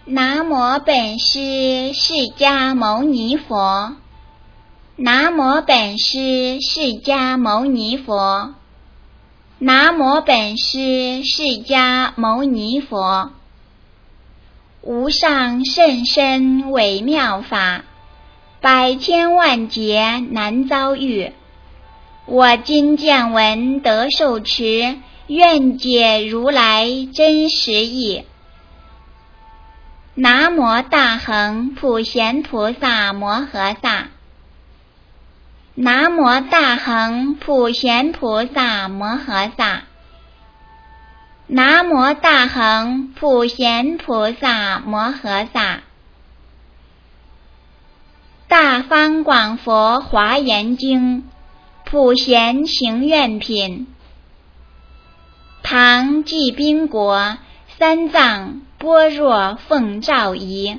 南无本师释迦牟尼佛。南无本师释迦牟尼佛。南无本师释迦牟尼佛。无上甚深微妙法，百千万劫难遭遇。我今见闻得受持，愿解如来真实义。南无大恒普贤菩萨摩诃萨。南无大恒普贤菩萨摩诃萨。南无大恒普贤菩萨摩诃萨。大方广佛华严经普贤行愿品。唐季宾国三藏般若奉诏仪。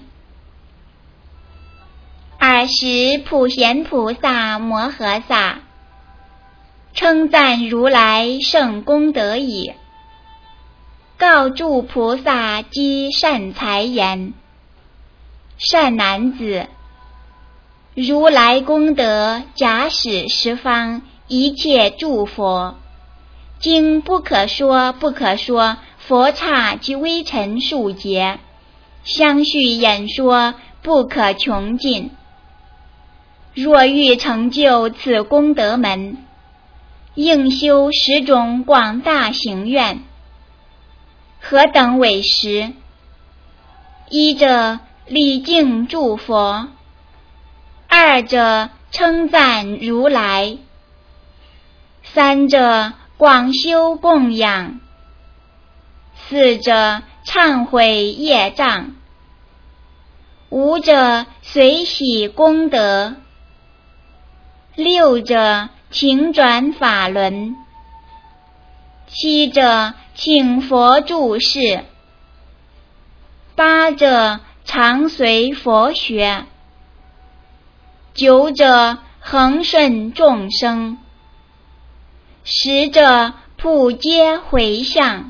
尔时普贤菩萨摩诃萨称赞如来圣功德已，告诸菩萨及善财言：善男子，如来功德假使十方一切诸佛，经不可说不可说佛刹及微尘数劫，相续演说不可穷尽。若欲成就此功德门，应修10种广大行愿。何等为十？一者礼敬诸佛，二者称赞如来，三者广修供养，四者忏悔业障，五者随喜功德，六者请转法轮，七者请佛住世，八者常随佛学，九者恒顺众生，十者普皆回向。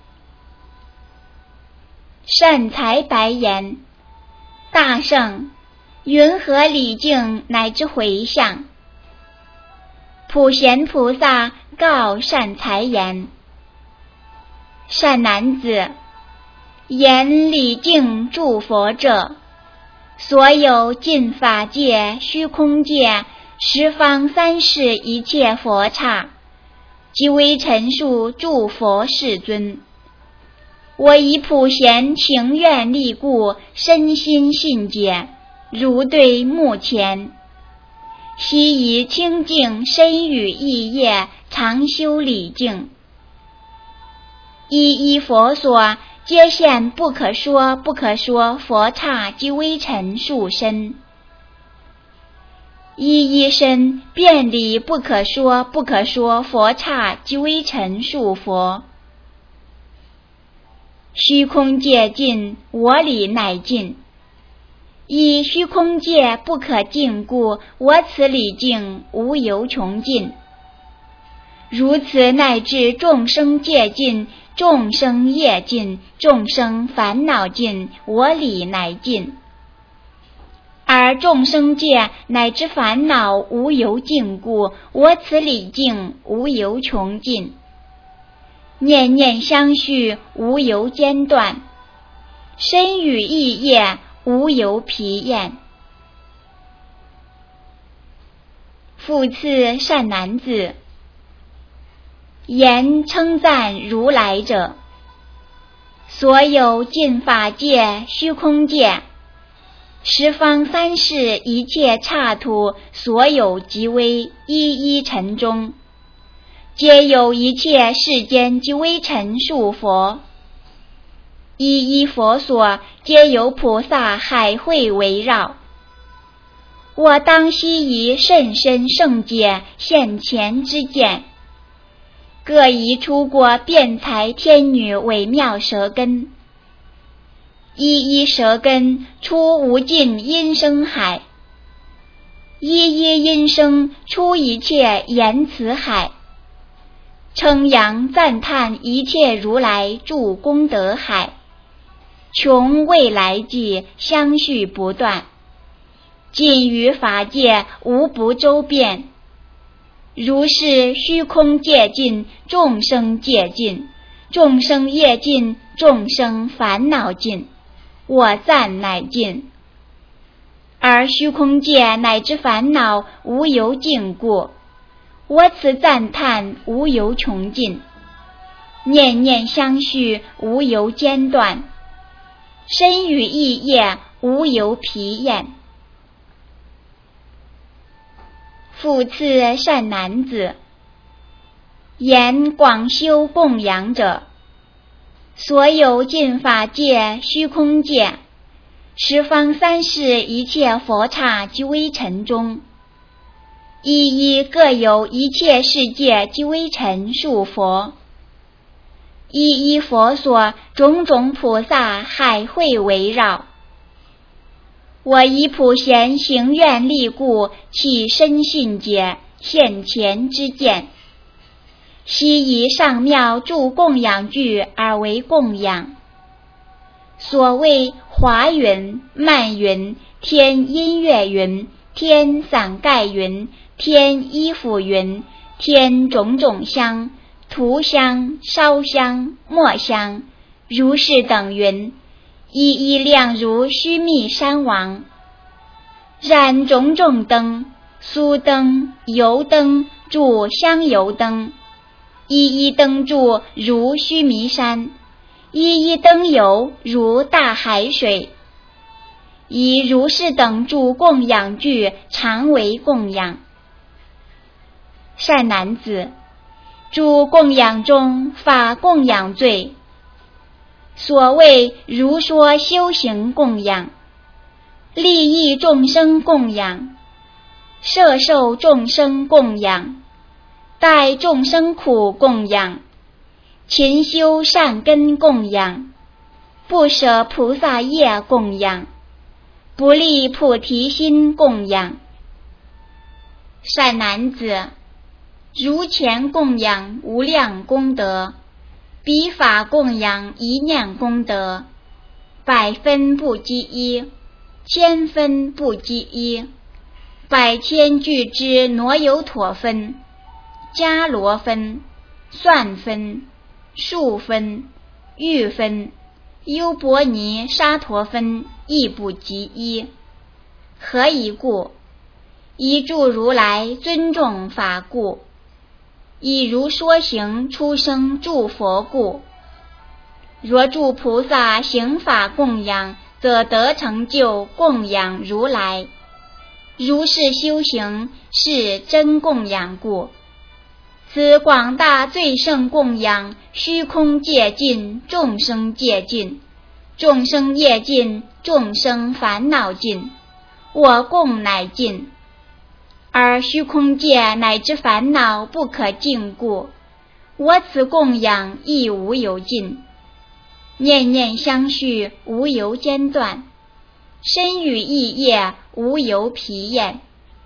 善财白言：大圣，云何礼敬乃至回向？普贤菩萨告善财言：善男子，言礼敬诸佛者，所有尽法界、虚空界、十方三世一切佛刹，即为陈述诸佛世尊。我以普贤情愿力故，身心信解，如对目前。悉以清净身语意业，常修礼敬。一一佛所，皆现不可说不可说佛刹及微尘数身。一一身遍礼不可说不可说佛刹及微尘数佛。虚空界尽，我理乃尽。以虚空界不可尽故，我此礼敬无由穷尽。如此乃至众生界尽，众生业尽，众生烦恼尽，我理乃尽。而众生界乃至烦恼无由尽故，我此礼敬无由穷尽。念念相续，无由间断，身语意业无由疲厌。复次善男子，言称赞如来者，所有尽法界、虚空界、十方三世一切刹土，所有极微一一尘中，皆有一切世间及微尘数佛。一一佛所，皆有菩萨海会围绕。我当悉以甚深圣解现前之见，各以出过辩才天女微妙舌根，一一舌根出无尽音声海，一一音声出一切言辞海，称扬赞叹一切如来助功德海。 穷未来际，相续不断。尽于法界，无不周遍。如是虚空界尽，众生界尽，众生业尽，众生烦恼尽，我赞乃尽。而虚空界乃至烦恼无由尽故，我此赞叹无由穷尽。念念相续，无由间断。身语意业，无由疲厌。复次善男子，言广修供养者，所有尽法界、虚空界、十方三世一切佛刹及微尘中，一一各有一切世界及微尘数佛，一一佛所，种种菩萨海会围绕。我以普贤行愿力故，起身信解，现前之见，悉以上妙助供养具而为供养。所谓华云、漫云、天音乐云、天伞盖云、天衣服云、天种种香、涂香、烧香、墨香，如是等云，一一亮如须弥山王。燃种种灯，酥灯、油灯、柱香油灯，一一灯柱如须弥山，一一灯油如大海水。以如是等诸供养具，常为供养。善男子，诸供养中，法供养最。所谓如说修行供养，利益众生供养，摄受众生供养，待众生苦供养，勤修善根供养，不舍菩萨业供养，不立菩提心供养。善男子，如前供养无量功德，彼法供养一念功德，百分不及一，千分不及一，百千俱之挪有妥分、迦罗分、算分、数分、玉分、优婆尼沙陀分亦不及一。何以故？以助如来尊重法故，以如说行出生助佛故。若助菩萨行法供养，则得成就供养如来。如是修行，是真供养故。此广大最胜供养，虚空界尽，众生界尽，众生业尽，众生烦恼尽，我供乃尽。而虚空界乃至烦恼不可尽故，我此供养亦无有尽。念念相续，无由间断。身语意业，无由疲厌。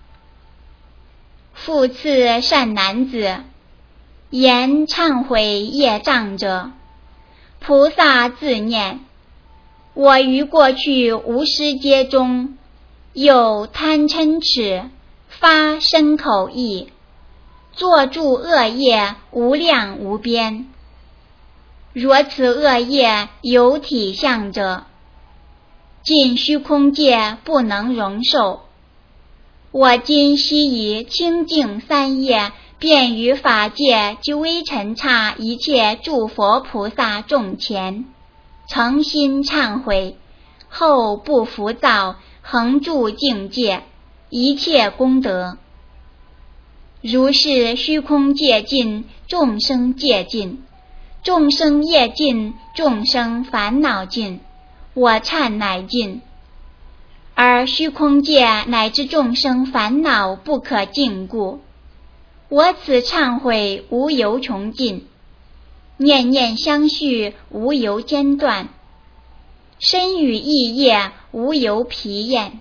复次善男子，言忏悔业障者，菩萨自念：我于过去无始劫中，有贪嗔痴，发身口意，作诸恶业无量无边。若此恶业有体相者，尽虚空界不能容受。我今悉以清净三业，便于法界及微尘刹一切诸佛菩萨众前，诚心忏悔，后不浮躁，恒住境界，一切功德。如是虚空界尽，众生界尽，众生业尽，众生烦恼尽，我忏乃尽。而虚空界乃至众生烦恼不可尽故，我此忏悔无由穷尽，念念相续无由间断，身语意业无由疲厌。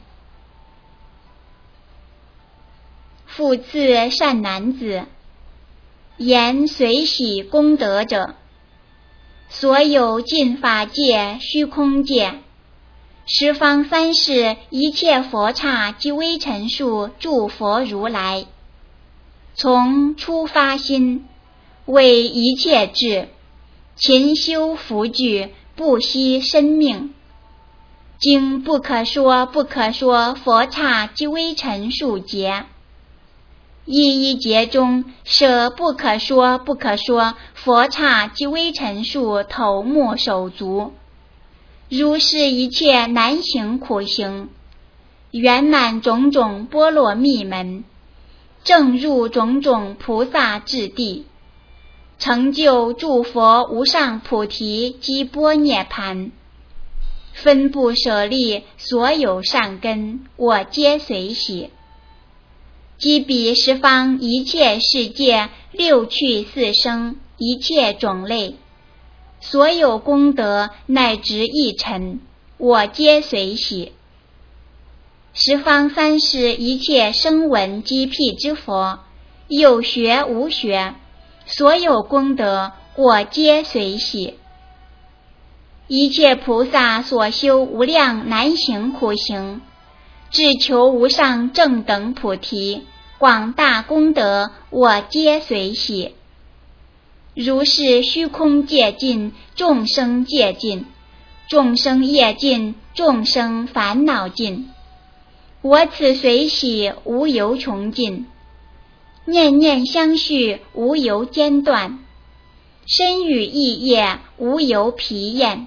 复次善男子，言随喜功德者， 所有尽法界、虚空界，十方三世一切佛刹及微尘数诸佛如来，从初发心，为一切智，勤修福聚，不惜生命，经不可说不可说佛刹及微尘数劫，一一劫中设不可说不可说佛刹及微尘数头目手足，如是一切难行苦行，圆满种种波罗蜜门，正入种种菩萨智地，成就诸佛无上菩提及般涅盘，分不舍利所有善根，我皆随喜。即彼十方一切世界六趣四生一切种类，所有功德乃至一尘，我皆随喜。十方三世一切声闻及辟支佛，有学无学，所有功德我皆随喜。一切菩萨所修无量难行苦行，只求无上正等菩提，广大功德我皆随喜。如是虚空界尽，众生界尽，众生业尽，众生烦恼尽，我此随喜无由穷尽，念念相续无由间断，身语意业无由疲厌。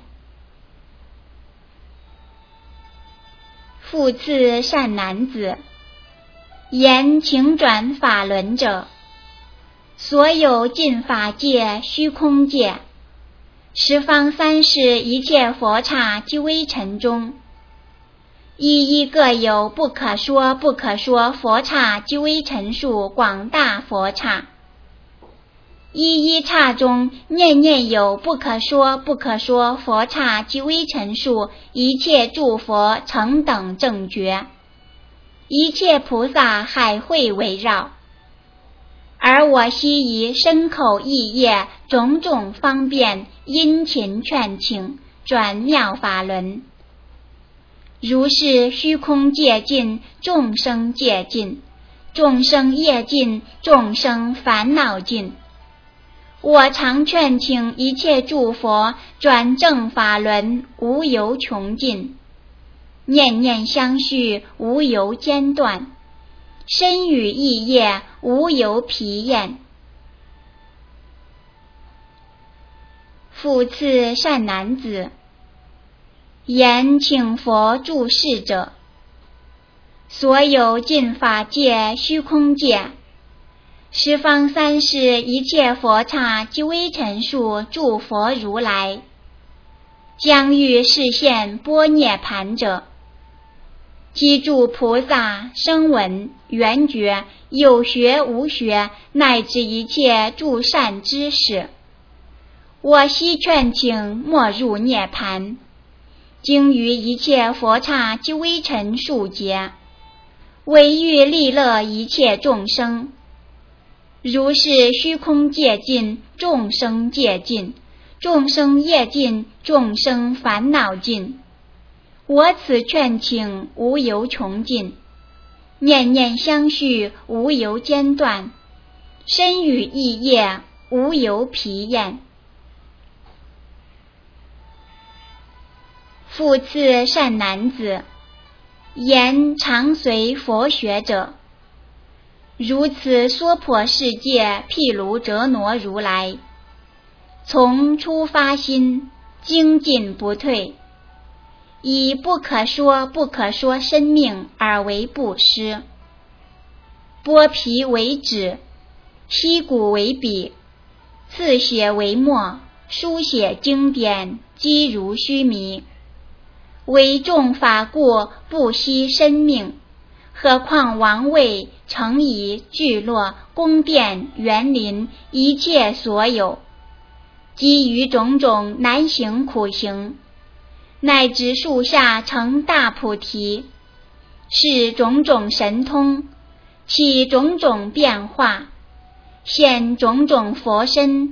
复次善男子，言请转法轮者，所有尽法界、虚空界，十方三世一切佛刹及微尘中，一一各有不可说不可说佛刹及微尘数广大佛刹，一一刹中念念有不可说不可说佛刹及微尘数一切诸佛成等正觉，一切菩萨海会围绕，而我悉以身口意业种种方便殷勤劝请，转妙法轮。如是虚空界尽，众生界尽，众生业尽，众生烦恼尽，我常劝请一切诸佛转正法轮，无由穷尽，念念相续无由间断，身语意业无由疲厌。复次善男子，言请佛住世者，所有尽法界、虚空界，十方三世一切佛刹及微尘数诸佛如来，将欲示现般涅盘者，即诸菩萨、声闻、缘觉、有学无学，乃至一切诸善知识，我悉劝请莫入涅盘，经于一切佛刹及微尘数劫，为欲利乐一切众生。如是虚空界尽，众生界尽，众生业尽，众生烦恼尽，我此劝请无由穷尽，念念相续无由间断，身语意业无由疲厌。复次善男子，言常随佛学者，如此娑婆世界毗卢遮那如来，从初发心，精进不退，以不可说不可说生命而为布施，剥皮为纸，剔骨为笔，刺血为墨，书写经典，积如须弥，为众法故不惜生命，何况王位、城邑、聚落、宫殿、园林，一切所有，基于种种难行苦行，乃至树下成大菩提，是种种神通，起种种变化，现种种佛身，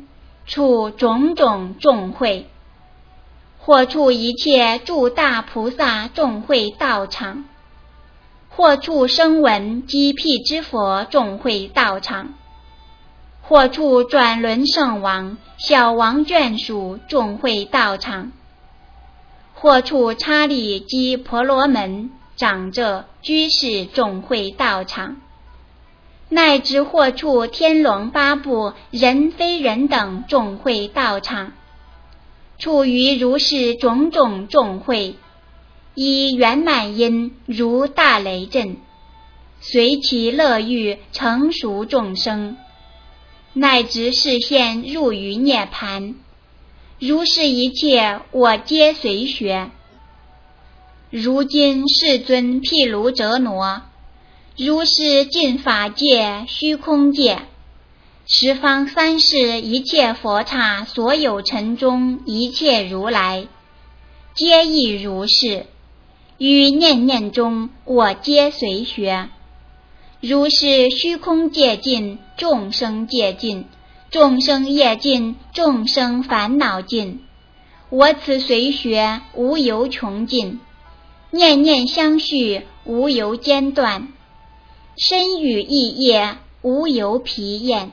处种种众会，或处一切诸大菩萨众会道场，或处声闻及辟支佛众会道场，或处转轮圣王、小王眷属众会道场，或处刹利及婆罗门长者居士众会道场，乃至或处天龙八部人非人等众会道场，处于如是种种众会，以圆满因如大雷震，随其乐欲成熟众生，乃至示现入于涅盘。如是一切我皆随学。如今世尊毗卢遮那，如是尽法界虚空界，十方三世一切佛刹所有尘中一切如来，皆亦如是。于念念中我皆随学。如是虚空界尽，众生界尽，众生业尽，众生烦恼尽，我此随学无由穷尽，念念相续无由间断，身语意业无由疲厌。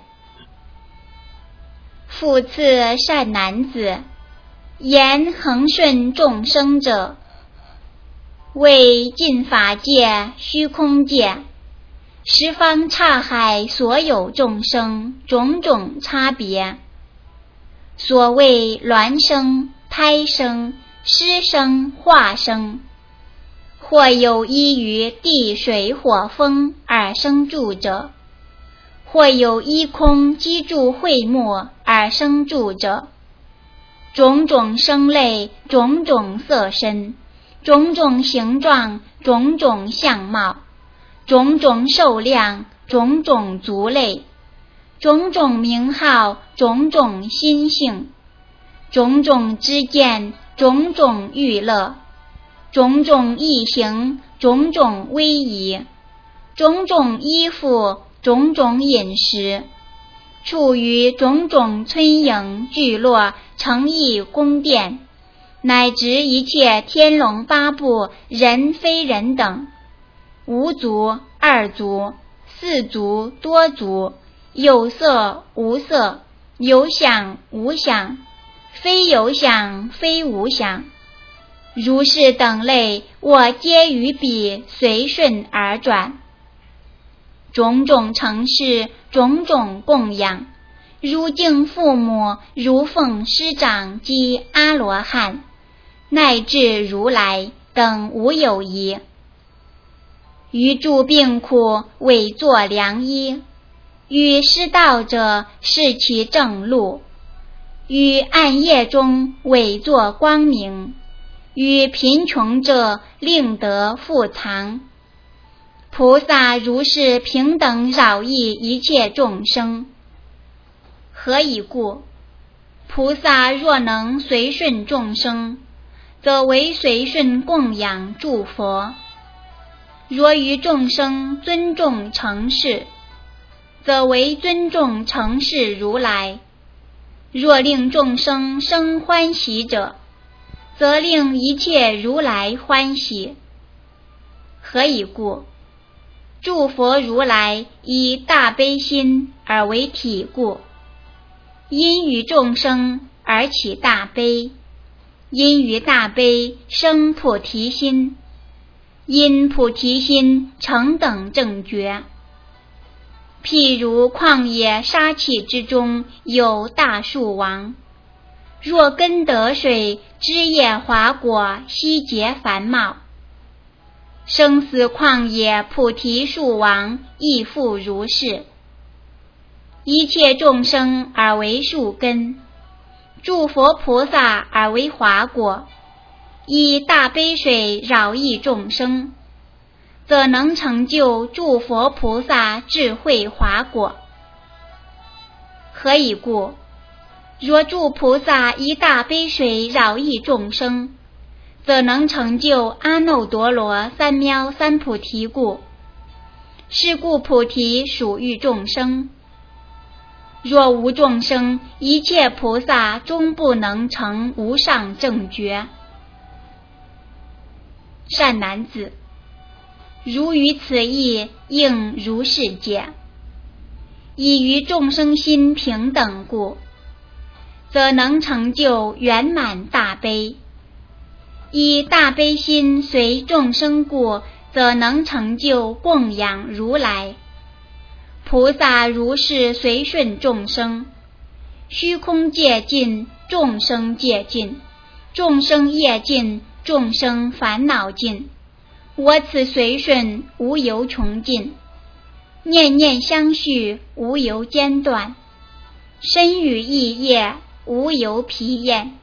复次善男子，言恒顺众生者，为尽法界虚空界，十方刹海所有众生种种差别，所谓孪生、胎生、湿生、化生，或有依于地水火风而生住者，或有依空积住会目而生住者，种种生类，种种色身，种种形状，种种相貌，种种寿量，种种族类，种种名号，种种心性，种种知见，种种欲乐，种种异形，种种威仪，种种衣服，种种饮食，处于种种村营聚落城邑宫殿，乃至一切天龙八部人非人等，无足、二足、四足、多足，有色、无色，有想、无想，非有想，非无想，如是等类，我皆于彼随顺而转。种种承事，种种供养，如敬父母，如奉师长及阿罗汉，乃至如来等无有疑。于诸病苦为作良医，于失道者示其正路，于暗夜中为作光明，于贫穷者令得富藏。菩萨如是平等饶益一切众生。何以故？菩萨若能随顺众生，则为随顺供养诸佛；若于众生尊重承事，则为尊重承事如来；若令众生生欢喜者，则令一切如来欢喜。何以故？诸佛如来以大悲心而为体故，因于众生而起大悲，因于大悲生菩提心，因菩提心成等正觉。譬如旷野沙磧之中有大树王，若根得水，枝叶华果，悉结繁茂。生死旷野菩提树王亦复如是。一切众生而为树根，诸佛菩萨而为华果，以大悲水饶益众生，则能成就诸佛菩萨智慧华果。何以故？若诸菩萨以大悲水饶益众生，则能成就阿耨多罗三藐三菩提故。是故菩提属于众生。 若无众生，一切菩萨终不能成无上正觉。善男子，如于此意，应如是解。以于众生心平等故，则能成就圆满大悲；以大悲心随众生故，则能成就供养如来。菩萨如是随顺众生，虚空界尽，众生界尽；众生业尽，众生烦恼尽。我此随顺，无由穷尽；念念相续，无由间断；身语意业，无由疲厌。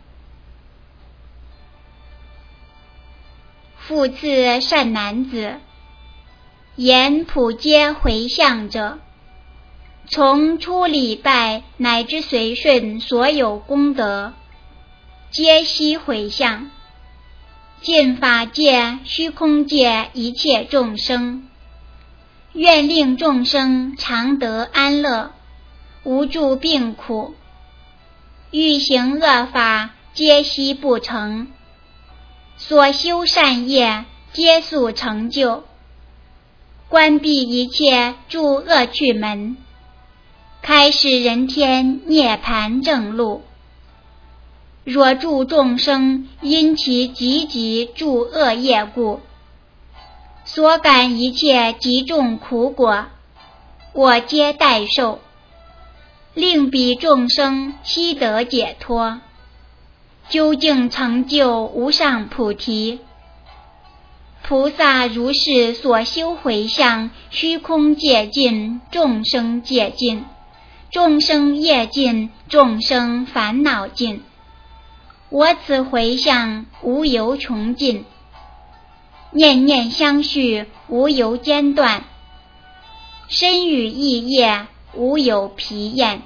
复次善男子，言普皆回向者，从初礼拜乃至随顺所有功德，皆悉回向，尽法界、虚空界一切众生，愿令众生常得安乐，无住病苦；欲行恶法，皆悉不成；所修善业，皆速成就；关闭一切诸恶趣门，开示人天涅盘正路。若助众生因其积极助恶业故，所感一切极重苦果，我皆代受，令彼众生悉得解脱，究竟成就无上菩提。菩萨如是所修回向，虚空界尽，众生界尽；众生业尽，众生烦恼尽。我此回向，无由穷尽；念念相续，无由间断；身语意业，无有疲厌。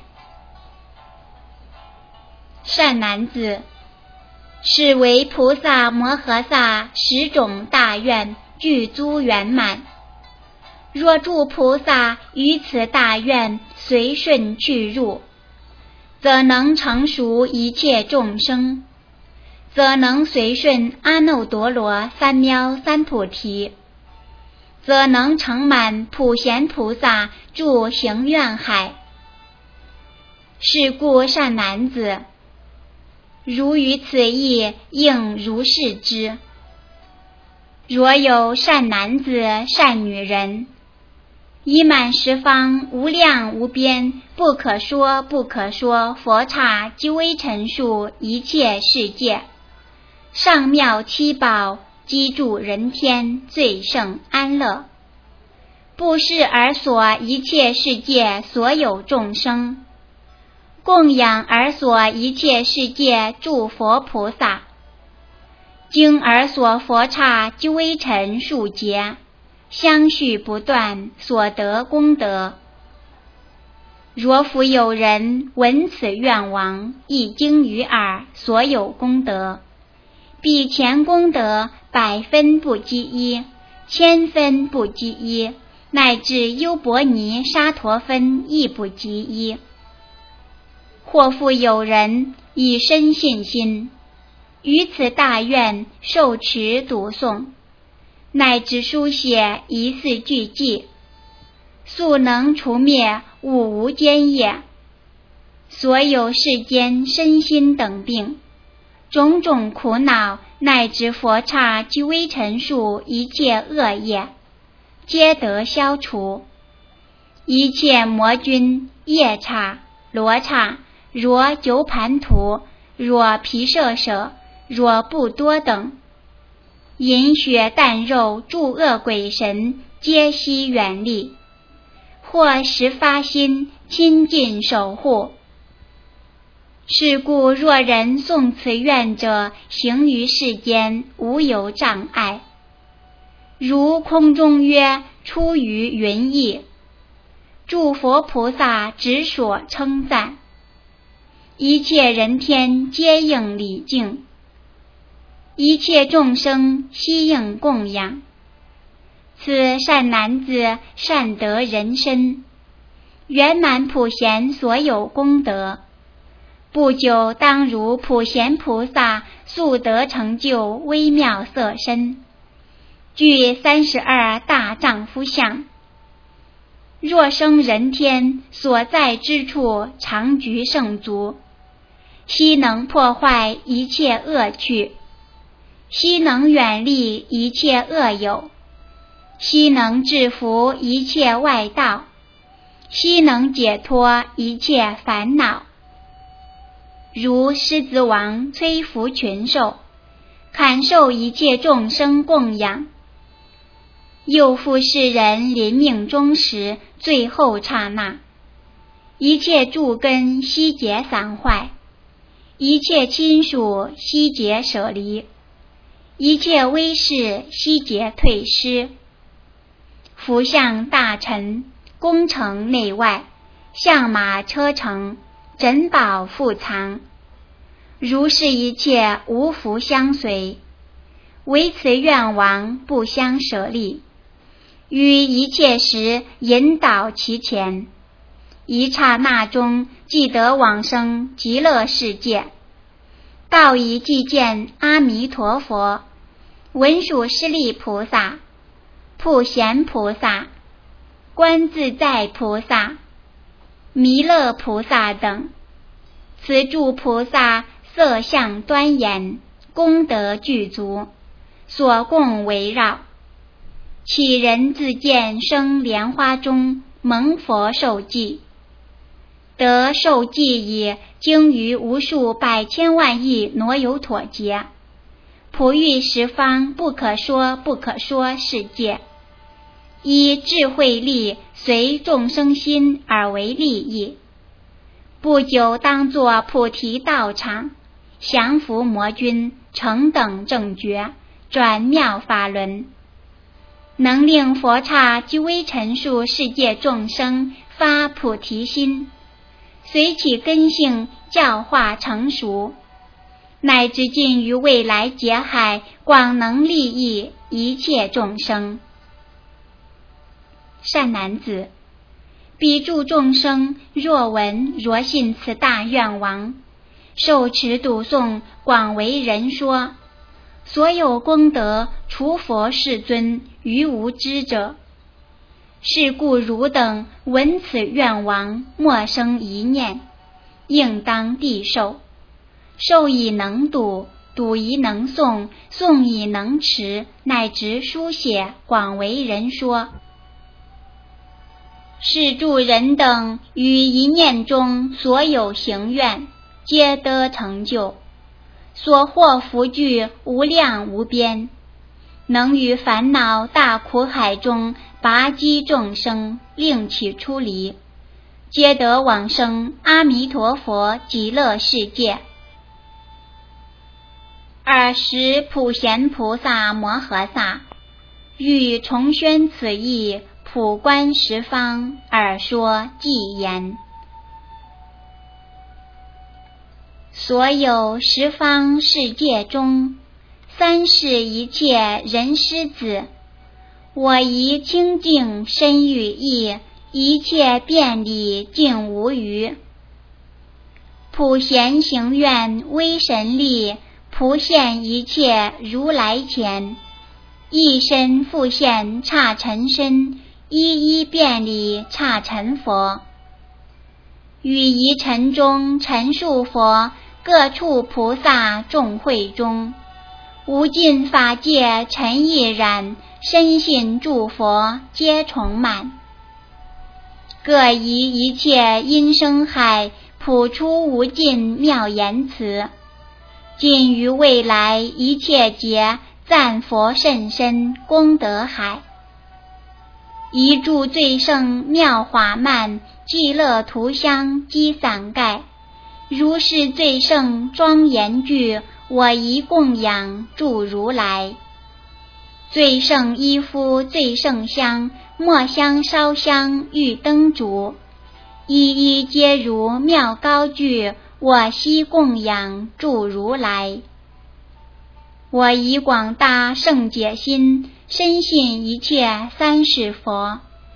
善男子，是为菩萨摩诃萨10种大愿具足圆满。若诸菩萨于此大愿随顺去入，则能成熟一切众生，则能随顺阿耨多罗三藐三菩提，则能成满普贤菩萨住行愿海。是故善男子，如于此意，应如是知。若有善男子、善女人，已满十方无量无边不可说不可说佛刹积微尘数一切世界，上妙七宝，积住人天最胜安乐，布施而所一切世界所有众生，供养而所一切世界诸佛菩萨，经而所佛刹积微尘数劫，相续不断，所得功德。若复有人闻此愿王，一经于耳，所有功德，比前功德100分不及1，1000分不及1，乃至优婆尼沙陀分亦不及1。或复有人以深信心，于此大愿受持读诵，乃至书写疑似句记，速能除灭五无间业，所有世间身心等病，种种苦恼，乃至佛刹积微尘数一切恶业，皆得消除。一切魔君、夜叉、罗刹、若九盘荼、若毗舍舍、若不多等，饮血啖肉诸恶鬼神，皆悉远离，或时发心亲近守护。是故若人诵此愿者，行于世间无有障碍，如空中月出于云翳，诸佛菩萨直所称赞，一切人天皆应礼敬，一切众生悉应供养。此善男子善得人身， 圆满普贤所有功德。不久当如普贤菩萨速得成就微妙色身，具32大丈夫相。若生人天所在之处常居圣足，悉能破坏一切恶趣，悉能远离一切恶友，悉能制服一切外道，悉能解脱一切烦恼。如狮子王摧伏群兽，砍受一切众生供养。又复世人临命终时，最后刹那，一切诸根悉皆散坏，一切亲属悉皆舍离，一切威势悉皆退失。福相大臣，宫城内外，象马车乘，珍宝富藏，如是一切无福相随，唯此愿王不相舍利，于一切时引导其前，一刹那中即得往生极乐世界。到已即见阿弥陀佛、文殊师利菩萨、普贤菩萨、观自在菩萨、弥勒菩萨等，此诸菩萨色相端严，功德具足，所供围绕。乞人自见生莲花中，蒙佛受记，得受记已，经于无数百千万亿挪有妥劫，普喻十方不可说不可说世界，以智慧力随众生心而为利益。不久当作菩提道场，降伏魔君，成等正觉，转妙法轮，能令佛刹及微尘数世界众生发菩提心，随其根性教化成熟，乃至尽于未来劫海，广能利益一切众生。善男子，彼诸众生若闻若信此大愿王，受持读诵，广为人说，所有功德除佛世尊于无知者。是故汝等闻此愿王，莫生一念，应当地受。受以能读，读以能诵，诵以能持，乃至书写，广为人说。是诸人等于一念中所有行愿，皆得成就，所获福聚无量无边，能于烦恼大苦海中拔济众生，令其出离，皆得往生阿弥陀佛极乐世界。尔时普贤菩萨摩诃萨欲重宣此义，普观十方，而说偈言：所有十方世界中，三世一切人师子，我宜清净身语意，一切遍礼尽无余。普贤行愿威神力，普现一切如来前，一身复现刹尘身，一一遍礼刹尘佛。于一尘中陈述佛，各处菩萨众会中，无尽法界尘亦然，深信诸佛皆充满。各以一切音声海，普出无尽妙言辞，尽于未来一切劫，赞佛甚深功德海。一柱最胜妙华曼，寂乐图香积伞盖，如是最胜庄严具，我宜供养诸如来。最胜衣服最胜香，末香烧香玉灯烛，一一皆如妙高具，我悉供养诸如来。我以广大圣解心，深信一切三世佛，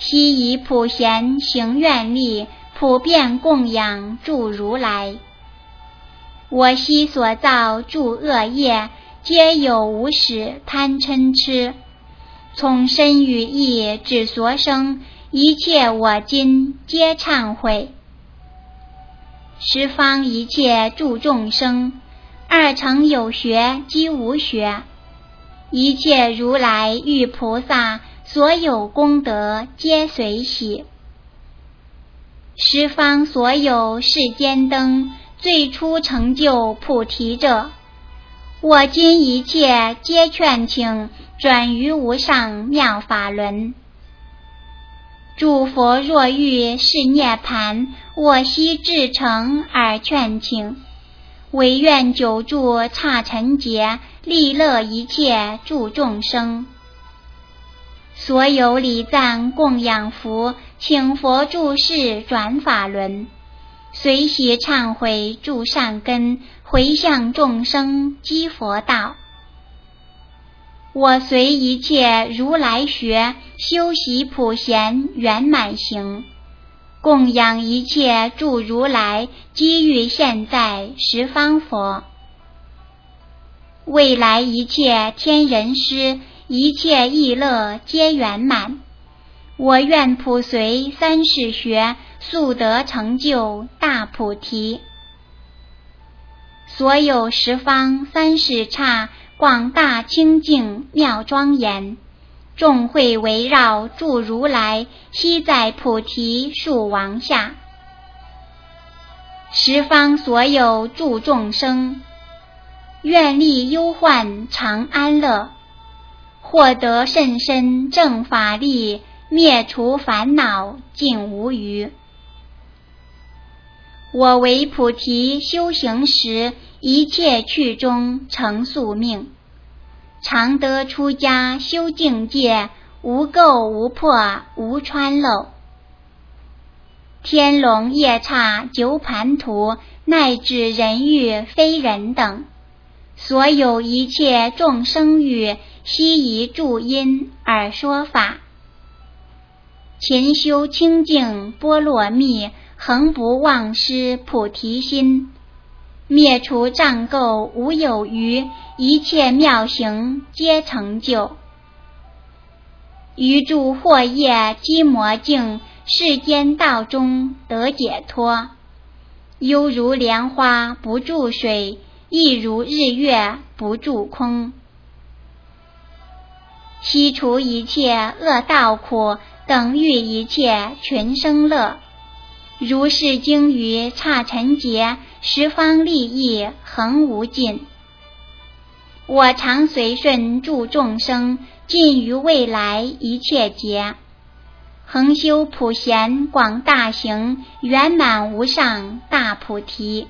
悉以普贤行愿力，普遍供养诸如来。我昔所造诸恶业，皆有无始贪嗔痴，从身语意至所生，一切我今皆忏悔。十方一切诸众生，二乘有学及无学，一切如来欲菩萨，所有功德皆随喜。十方所有世间灯，最初成就菩提者，我今一切皆劝请，转于无上妙法轮。诸佛若欲是涅盘，我悉至诚而劝请，唯愿久住刹尘劫，利乐一切诸众生。所有礼赞供养福，请佛住世转法轮，随喜忏悔诸善根，回向众生积佛道。我随一切如来学，修习普贤圆满行，供养一切诸如来，机遇现在十方佛。未来一切天人师，一切意乐皆圆满，我愿普随三世学，速得成就大菩提。所有十方三世刹，广大清净妙庄严，众会围绕诸如来，悉在菩提树王下。十方所有诸众生，愿力忧患常安乐，获得甚深正法力，灭除烦恼尽无余。我为菩提修行时，一切趣中成宿命，常得出家修境界，无垢无破无穿漏。天龙夜叉九盘荼，乃至人欲非人等，所有一切众生欲，悉以助因而说法。勤修清净波罗蜜，恒不忘失菩提心，灭除障垢无有余，一切妙行皆成就。余诸惑业积魔境，世间道中得解脱。犹如莲花不住水，亦如日月不住空。悉除一切恶道苦，等欲一切群生乐。如是经于刹尘劫，十方利益恒无尽。我常随顺诸众生，尽于未来一切劫，恒修普贤广大行，圆满无上大菩提。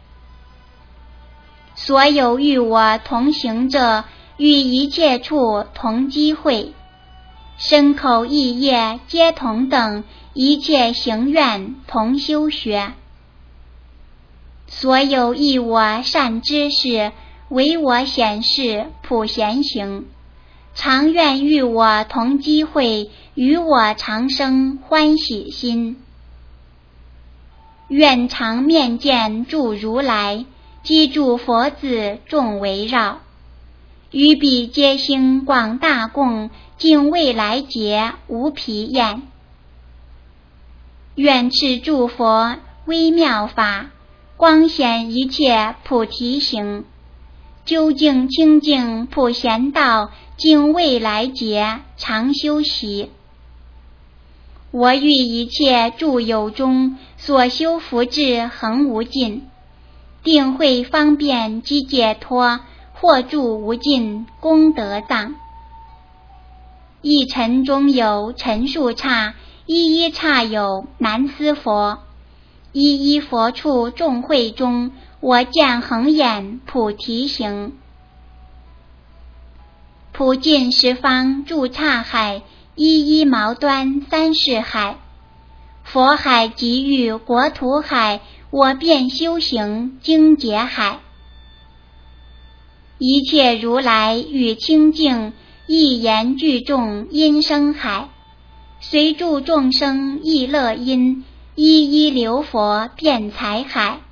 所有与我同行者，与一切处同机会，身口意业皆同等，一切行愿同修学。所有益我善知识，为我显示普贤行，常愿与我同机会，与我常生欢喜心。愿常面见诸如来，积诸佛子众围绕，于彼皆兴广大供，尽未来劫无疲厌。愿持诸佛微妙法，光显一切菩提行，究竟清净普贤道，尽未来劫常修习。我欲一切诸有中，所修福智恒无尽，定会方便及解脱，获助无尽功德藏。一尘中有尘数刹，一一刹有难思佛。一一佛处众会中，我见恒眼菩提行。普尽十方诸刹海，一一毛端三世海。佛海即遇国土海，我便修行精劫海。一切如来语清净，一言具众音声海。 随助众生亦乐因，一一流佛遍财海。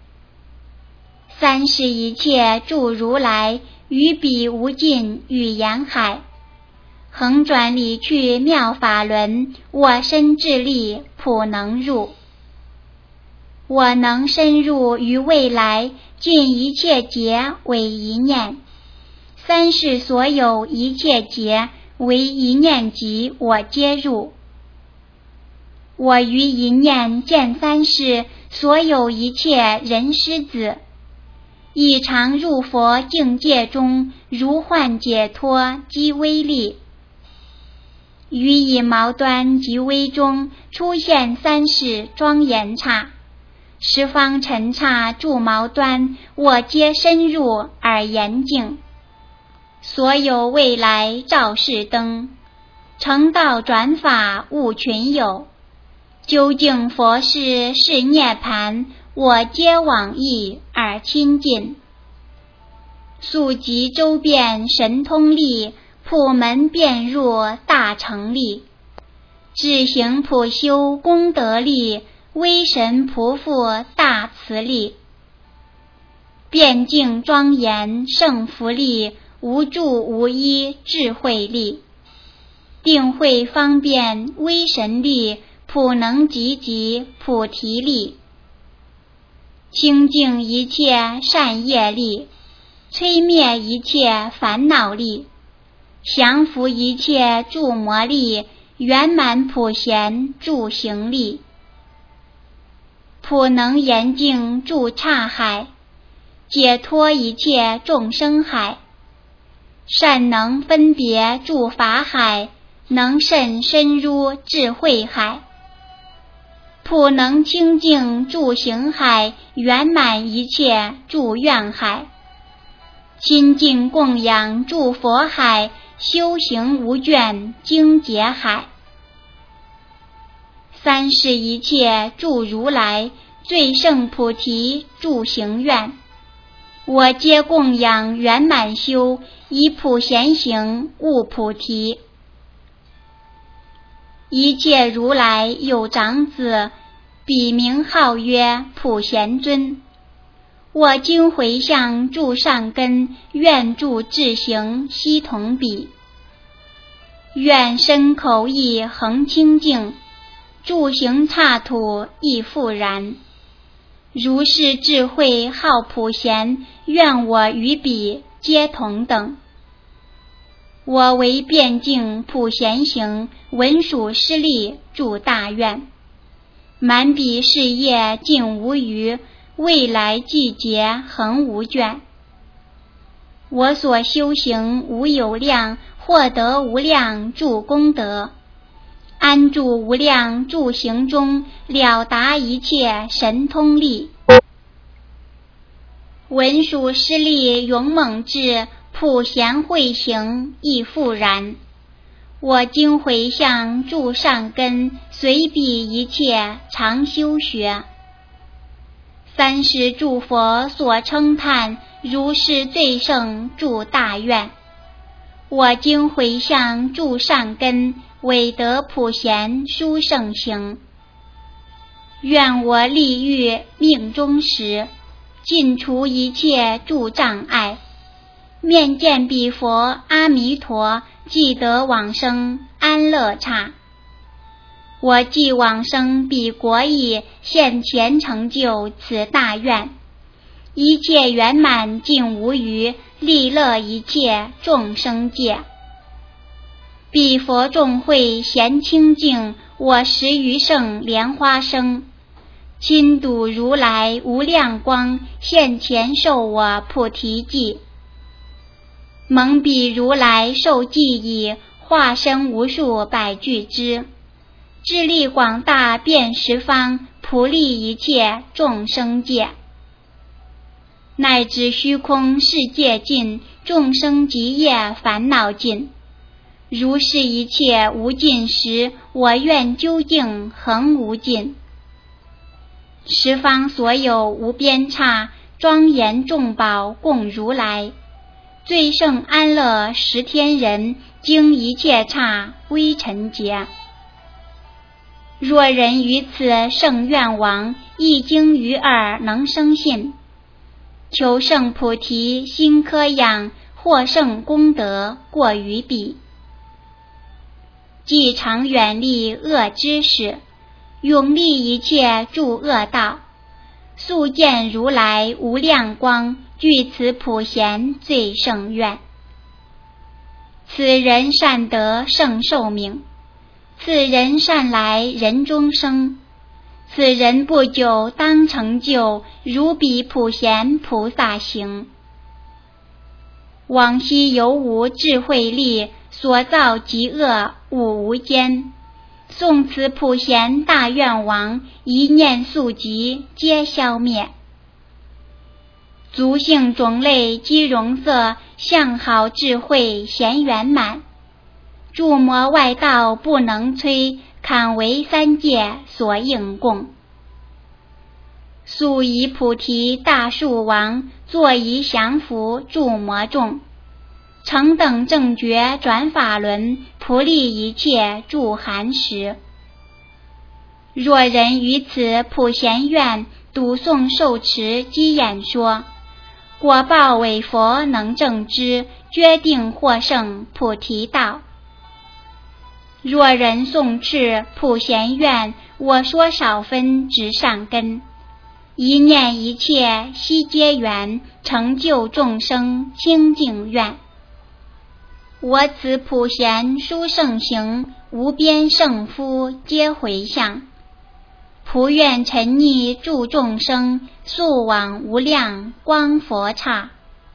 三世一切诸如来，于彼无尽语言海。横转理去妙法轮，我身智力普能入。我能深入于未来，尽一切劫为一念。三世所有一切劫，为一念即我皆入。我于一念见三世所有一切人师子，亦常入佛境界中，如幻解脱即威力。于以毛端及微中，出现三世庄严刹。十方尘刹住毛端，我皆深入而严净。所有未来照世灯，成道转法悟群有。究竟佛事是涅盘，我皆往诣而亲近。速集周遍神通力，普门遍入大成力。智行普修功德力，威神普覆大慈力。遍净庄严胜福力，无助无依智慧力。定慧方便威神力，普能集集菩提力。清净一切善业力，摧灭一切烦恼力。降伏一切诸魔力，圆满普贤助行力。普能严净住刹海，解脱一切众生海。善能分别住法海，能甚深入智慧海。普能清净住行海，圆满一切住愿海。亲近供养住佛海，修行无倦经解海。三世一切住如来，最胜菩提住行愿。我皆供养圆满修，以普贤行悟菩提。一切如来有长子，彼名号曰普贤尊。我今回向住上根，愿住智行悉同彼。愿身口意恒清净，住行刹土亦复然。如是智慧号普贤，愿我与彼皆同等。我为遍净普贤行，文殊师利住大愿。满彼事业尽无余，未来季节恒无倦。我所修行无有量，获得无量住功德。安住无量住行中，了达一切神通力。文殊师利勇猛智，普贤慧行亦复然。我今回向住上根，随彼一切常修学。三世诸佛所称叹，如是最胜住大愿。我今回向住上根，唯得普贤殊胜行。愿我立欲命中时，尽除一切诸障碍。面见彼佛阿弥陀，即得往生安乐刹。我既往生彼国矣，现前成就此大愿。一切圆满尽无余，利乐一切众生界。彼佛众会咸清净，我十余胜莲花生。亲睹如来无量光，现前授我菩提记。蒙彼如来受记已，化身无数百俱胝。智力广大遍十方，普利一切众生界。乃至虚空世界尽，众生极业烦恼尽。如是一切无尽时，我愿究竟恒无尽。十方所有无边刹，庄严众宝供如来。最胜安乐十天人，经一切刹微尘劫。 若人于此胜愿王，一经于耳能生信，求胜菩提心科养，获胜功德过于彼。既常远离恶知识，永立一切诸恶道，速见如来无量光，具此普贤最胜愿。此人善得胜寿命，此人善来人中生，此人不久当成就，如彼普贤菩萨行。往昔犹无智慧力，所造极恶物无间，诵此普贤大愿王，一念速疾皆消灭。族性种类积容色，相好智慧贤圆满，诸魔外道不能摧，堪为三界所应供。速以菩提大树王，坐以降伏诸魔众，成等正觉转法轮，普利一切诸寒食。若人于此普贤愿，笃诵受持积演说，果报为佛能证之，决定获胜菩提道。若人诵持普贤愿，我说少分直上根，一念一切悉皆缘，成就众生清净愿。我此普贤殊胜行，无边胜夫皆回向，普愿沉溺诸众生，速往无量光佛刹。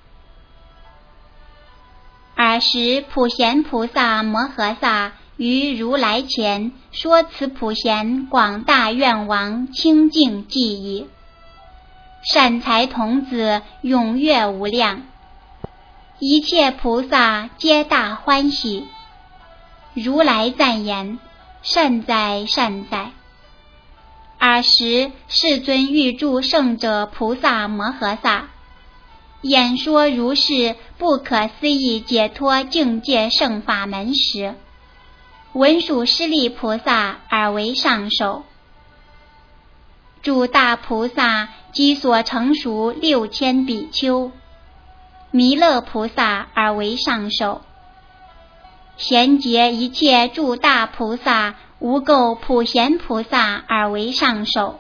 尔时普贤菩萨摩诃萨于如来前说此普贤广大愿王清净偈意，善财童子踊跃无量，一切菩萨皆大欢喜。如来赞言：善哉善哉。尔时世尊欲著圣者菩萨摩诃萨，演说如是不可思议解脱境界圣法门时，闻属施利菩萨而为上首。诸大菩萨及所成熟6000比丘，弥勒菩萨而为上首。贤劫一切诸大菩萨，无垢普贤菩萨而为上首。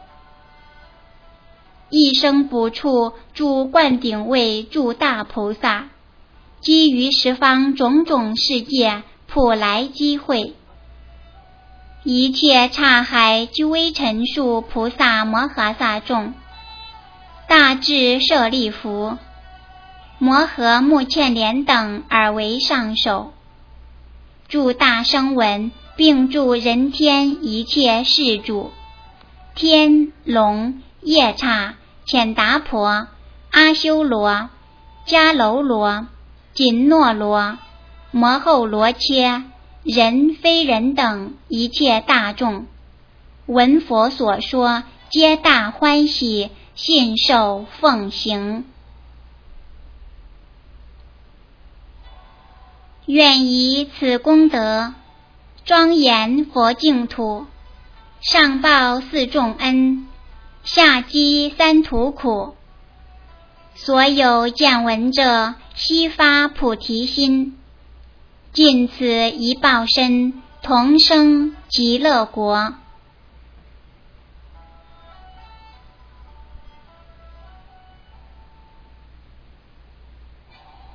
一生补处诸灌顶位诸大菩萨，基于十方种种世界普来机会。一切刹海居微尘数菩萨摩诃萨众，大智舍利弗、摩诃目犍连等而为上首。诸大声闻并诸人天一切世主，天龙夜叉乾达婆、阿修罗、迦楼罗、紧那罗、摩后罗切、人非人等一切大众，闻佛所说，皆大欢喜，信受奉行。愿以此功德，庄严佛净土，上报四重恩，下济三途苦。所有见闻者，悉发菩提心，尽此一报身，同生极乐国。